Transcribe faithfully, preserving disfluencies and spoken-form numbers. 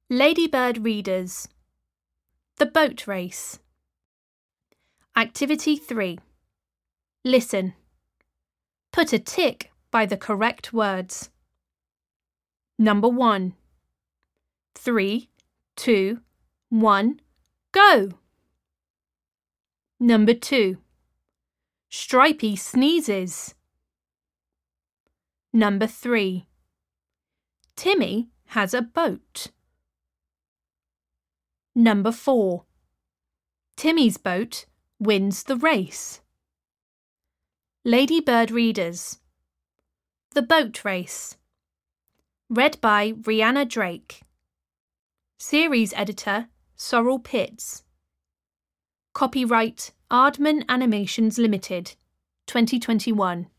Ladybird readers. The boat race. Activity three. Listen. Put a tick by the correct words. Number one. Three, two, one, go! Number two. Stripey sneezes. Number three. Timmy has a boat. Number four. Timmy's boat wins the race. Ladybird readers. The Boat Race. Read by Rihanna Drake. Series editor Sorrel Pitts. Copyright Aardman Animations Limited, twenty twenty-one.